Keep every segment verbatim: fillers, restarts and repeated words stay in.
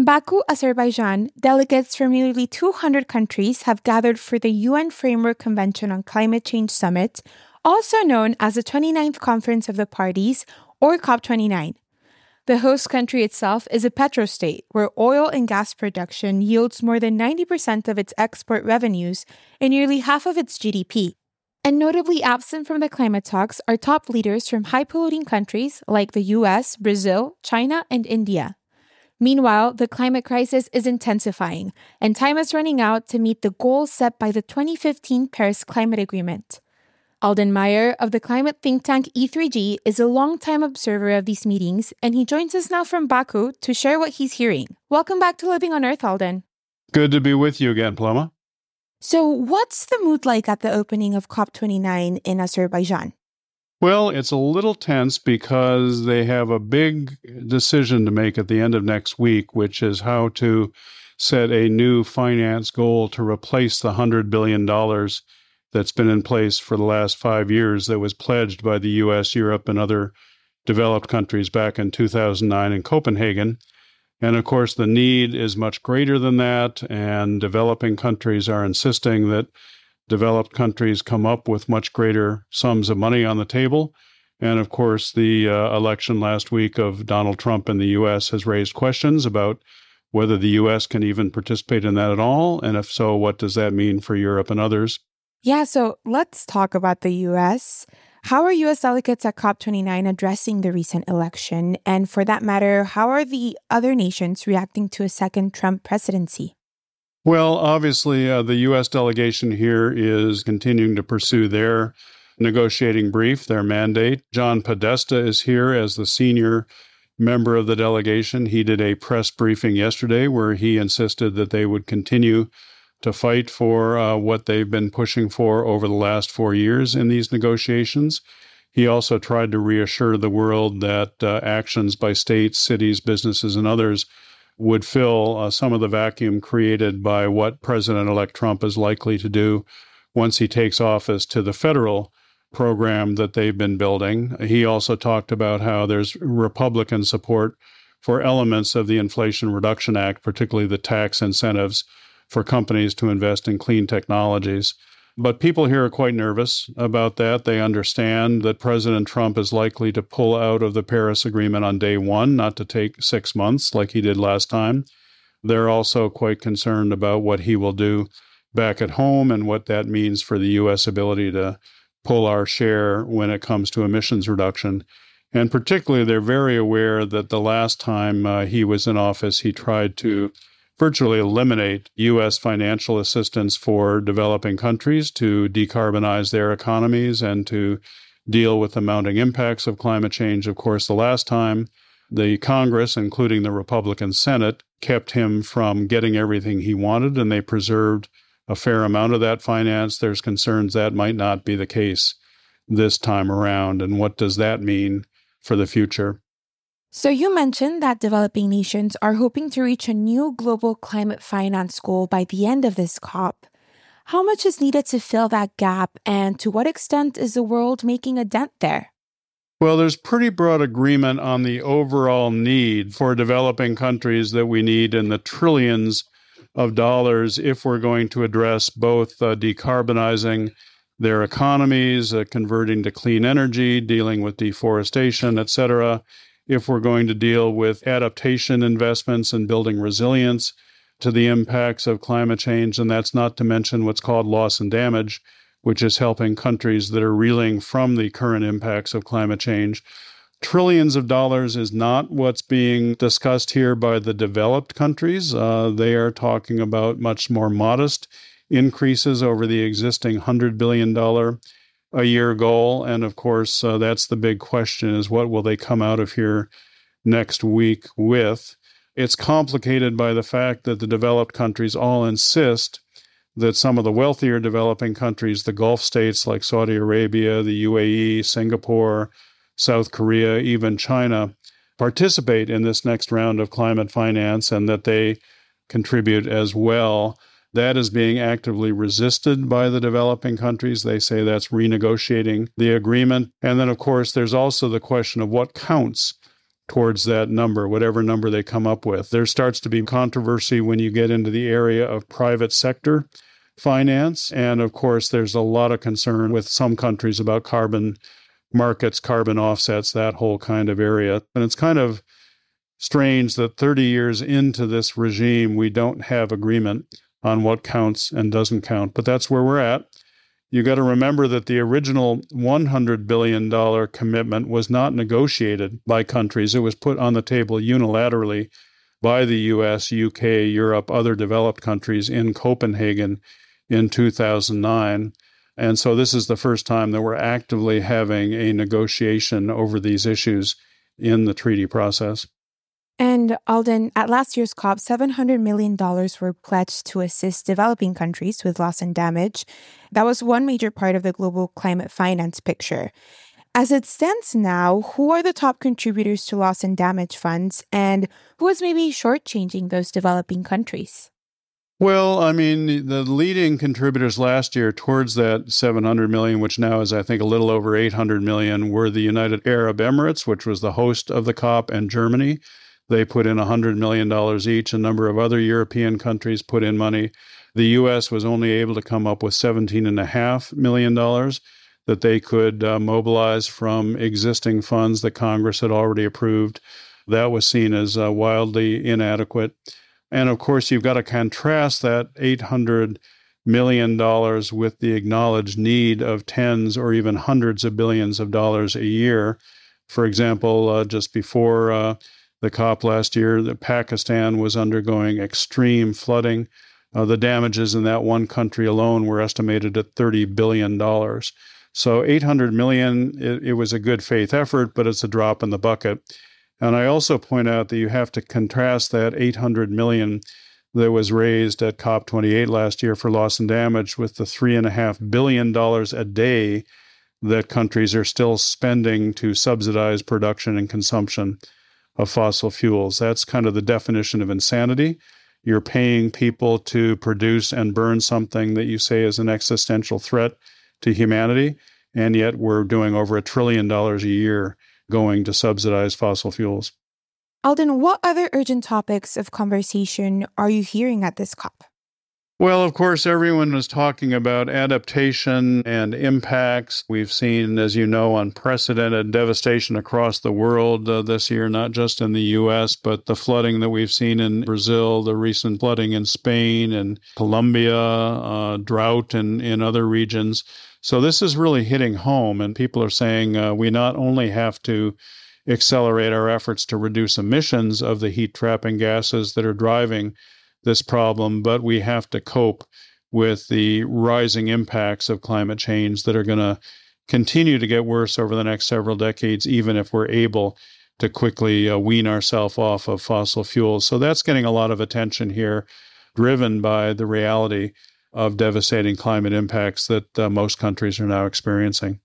In Baku, Azerbaijan, delegates from nearly two hundred countries have gathered for the U N Framework Convention on Climate Change Summit, also known as the twenty-ninth Conference of the Parties, or COP twenty-nine. The host country itself is a petrostate, where oil and gas production yields more than ninety percent of its export revenues and nearly half of its G D P. And notably absent from the climate talks are top leaders from high-polluting countries like the U S, Brazil, China, and India. Meanwhile, the climate crisis is intensifying, and time is running out to meet the goals set by the twenty fifteen Paris Climate Agreement. Alden Meyer of the climate think tank E three G is a longtime observer of these meetings, and he joins us now from Baku to share what he's hearing. Welcome back to Living on Earth, Alden. Good to be with you again, Paloma. So what's the mood like at the opening of COP twenty-nine in Azerbaijan? Well, it's a little tense because they have a big decision to make at the end of next week, which is how to set a new finance goal to replace the one hundred billion dollars that's been in place for the last five years that was pledged by the U S, Europe, and other developed countries back in two thousand nine in Copenhagen. And of course, the need is much greater than that, and developing countries are insisting that developed countries come up with much greater sums of money on the table. And of course, the uh, election last week of Donald Trump in the U S has raised questions about whether the U S can even participate in that at all. And if so, what does that mean for Europe and others? Yeah, so let's talk about the U S. How are U S delegates at COP twenty-nine addressing the recent election? And for that matter, how are the other nations reacting to a second Trump presidency? Well, obviously, uh, the U S delegation here is continuing to pursue their negotiating brief, their mandate. John Podesta is here as the senior member of the delegation. He did a press briefing yesterday where he insisted that they would continue to fight for uh, what they've been pushing for over the last four years in these negotiations. He also tried to reassure the world that uh, actions by states, cities, businesses, and others would fill uh, some of the vacuum created by what President-elect Trump is likely to do once he takes office to the federal program that they've been building. He also talked about how there's Republican support for elements of the Inflation Reduction Act, particularly the tax incentives for companies to invest in clean technologies. But people here are quite nervous about that. They understand that President Trump is likely to pull out of the Paris Agreement on day one, not to take six months like he did last time. They're also quite concerned about what he will do back at home and what that means for the U S ability to pull our share when it comes to emissions reduction. And particularly, they're very aware that the last time uh, he was in office, he tried to virtually eliminate U S financial assistance for developing countries to decarbonize their economies and to deal with the mounting impacts of climate change. Of course, the last time, the Congress, including the Republican Senate, kept him from getting everything he wanted, and they preserved a fair amount of that finance. There's concerns that might not be the case this time around. And what does that mean for the future? So you mentioned that developing nations are hoping to reach a new global climate finance goal by the end of this COP. How much is needed to fill that gap, and to what extent is the world making a dent there? Well, there's pretty broad agreement on the overall need for developing countries that we need in the trillions of dollars if we're going to address both uh, decarbonizing their economies, uh, converting to clean energy, dealing with deforestation, et cetera, if we're going to deal with adaptation investments and building resilience to the impacts of climate change. And that's not to mention what's called loss and damage, which is helping countries that are reeling from the current impacts of climate change. Trillions of dollars is not what's being discussed here by the developed countries. Uh, they are talking about much more modest increases over the existing one hundred billion dollars a year goal. And of course, uh, that's the big question, is what will they come out of here next week with? It's complicated by the fact that the developed countries all insist that some of the wealthier developing countries, the Gulf states like Saudi Arabia, the U A E, Singapore, South Korea, even China, participate in this next round of climate finance and that they contribute as well. That is being actively resisted by the developing countries. They say that's renegotiating the agreement. And then, of course, there's also the question of what counts towards that number, whatever number they come up with. There starts to be controversy when you get into the area of private sector finance. And of course, there's a lot of concern with some countries about carbon markets, carbon offsets, that whole kind of area. And it's kind of strange that thirty years into this regime, we don't have agreement on what counts and doesn't count. But that's where we're at. You got to remember that the original one hundred billion dollars commitment was not negotiated by countries. It was put on the table unilaterally by the U S, U K, Europe, other developed countries in Copenhagen in two thousand nine. And so this is the first time that we're actively having a negotiation over these issues in the treaty process. And Alden, at last year's COP, seven hundred million dollars were pledged to assist developing countries with loss and damage. That was one major part of the global climate finance picture. As it stands now, who are the top contributors to loss and damage funds, and who is maybe shortchanging those developing countries? Well, I mean, the leading contributors last year towards that seven hundred million dollars, which now is, I think, a little over eight hundred million dollars, were the United Arab Emirates, which was the host of the COP, and Germany. They put in one hundred million dollars each. A number of other European countries put in money. The U S was only able to come up with seventeen point five million dollars that they could uh, mobilize from existing funds that Congress had already approved. That was seen as uh, wildly inadequate. And of course, you've got to contrast that eight hundred million dollars with the acknowledged need of tens or even hundreds of billions of dollars a year. For example, uh, just before uh, the COP last year, that Pakistan was undergoing extreme flooding. Uh, the damages in that one country alone were estimated at thirty billion dollars. So eight hundred million dollars, it, it was a good faith effort, but it's a drop in the bucket. And I also point out that you have to contrast that eight hundred million dollars that was raised at COP twenty-eight last year for loss and damage with the three point five billion dollars a day that countries are still spending to subsidize production and consumption of fossil fuels. That's kind of the definition of insanity. You're paying people to produce and burn something that you say is an existential threat to humanity, and yet we're doing over a trillion dollars a year going to subsidize fossil fuels. Alden, what other urgent topics of conversation are you hearing at this COP? Well, of course, everyone was talking about adaptation and impacts. We've seen, as you know, unprecedented devastation across the world uh, this year, not just in the U S, but the flooding that we've seen in Brazil, the recent flooding in Spain and Colombia, uh, drought in, in other regions. So this is really hitting home, and people are saying uh, we not only have to accelerate our efforts to reduce emissions of the heat-trapping gases that are driving this problem, but we have to cope with the rising impacts of climate change that are going to continue to get worse over the next several decades, even if we're able to quickly uh, wean ourselves off of fossil fuels. So that's getting a lot of attention here, driven by the reality of devastating climate impacts that uh, most countries are now experiencing.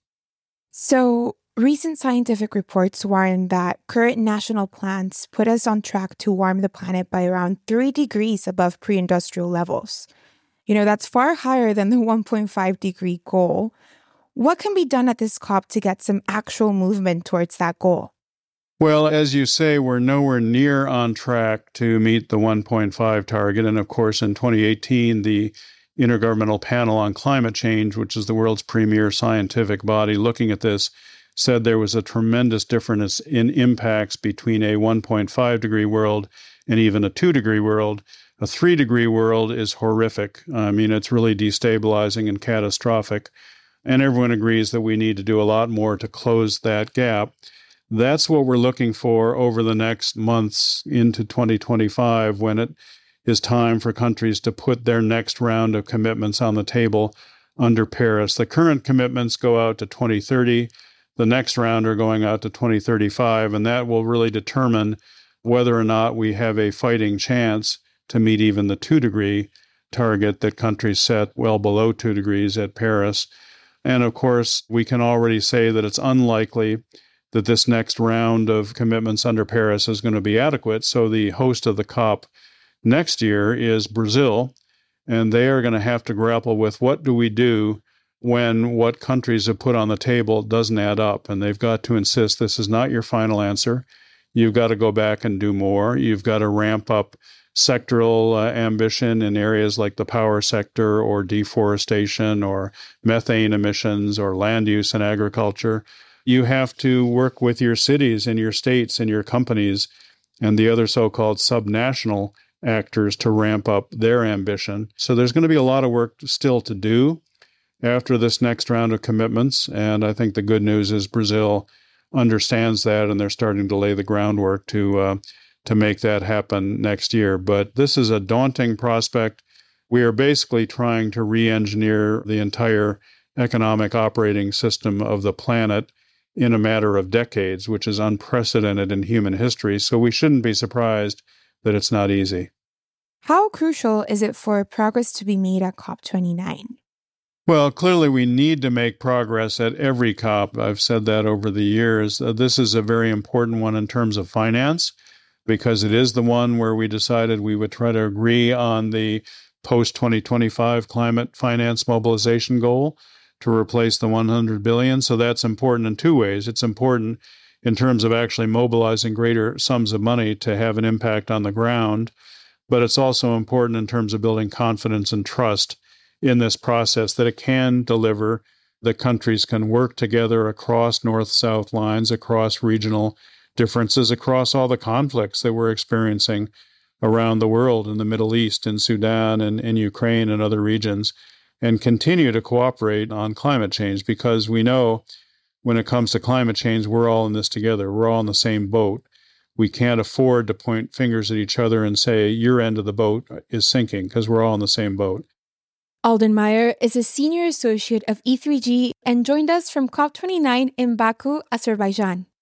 So, recent scientific reports warn that current national plans put us on track to warm the planet by around three degrees above pre-industrial levels. You know, that's far higher than the one point five degree goal. What can be done at this COP to get some actual movement towards that goal? Well, as you say, we're nowhere near on track to meet the one point five target. And of course, in twenty eighteen, the Intergovernmental Panel on Climate Change, which is the world's premier scientific body looking at this, said there was a tremendous difference in impacts between a one point five degree world and even a two degree world. A three degree world is horrific. I mean, it's really destabilizing and catastrophic. And everyone agrees that we need to do a lot more to close that gap. That's what we're looking for over the next months into twenty twenty-five, when it is time for countries to put their next round of commitments on the table under Paris. The current commitments go out to twenty thirty. The next round are going out to twenty thirty-five, and that will really determine whether or not we have a fighting chance to meet even the two-degree target that countries set well below two degrees at Paris. And of course, we can already say that it's unlikely that this next round of commitments under Paris is going to be adequate. So the host of the COP next year is Brazil, and they are going to have to grapple with what do we do when what countries have put on the table doesn't add up. And they've got to insist this is not your final answer. you've got to go back and do more. You've got to ramp up sectoral uh, ambition in areas like the power sector or deforestation or methane emissions or land use in agriculture. You have to work with your cities and your states and your companies and the other so-called subnational actors to ramp up their ambition. So there's going to be a lot of work still to do after this next round of commitments. And I think the good news is Brazil understands that, and they're starting to lay the groundwork to uh, to make that happen next year. But this is a daunting prospect. We are basically trying to re-engineer the entire economic operating system of the planet in a matter of decades, which is unprecedented in human history. So we shouldn't be surprised that it's not easy. How crucial is it for progress to be made at COP twenty-nine? Well, clearly we need to make progress at every COP. I've said that over the years. Uh, this is a very important one in terms of finance, because it is the one where we decided we would try to agree on the post twenty twenty-five climate finance mobilization goal to replace the one hundred billion dollars. So that's important in two ways. It's important in terms of actually mobilizing greater sums of money to have an impact on the ground, but it's also important in terms of building confidence and trust in this process that it can deliver. The countries can work together across north-south lines, across regional differences, across all the conflicts that we're experiencing around the world, in the Middle East, in Sudan, and in Ukraine and other regions, and continue to cooperate on climate change, because we know when it comes to climate change, we're all in this together. We're all in the same boat. We can't afford to point fingers at each other and say, your end of the boat is sinking, because we're all in the same boat. Alden Meyer is a senior associate of E three G and joined us from COP twenty-nine in Baku, Azerbaijan.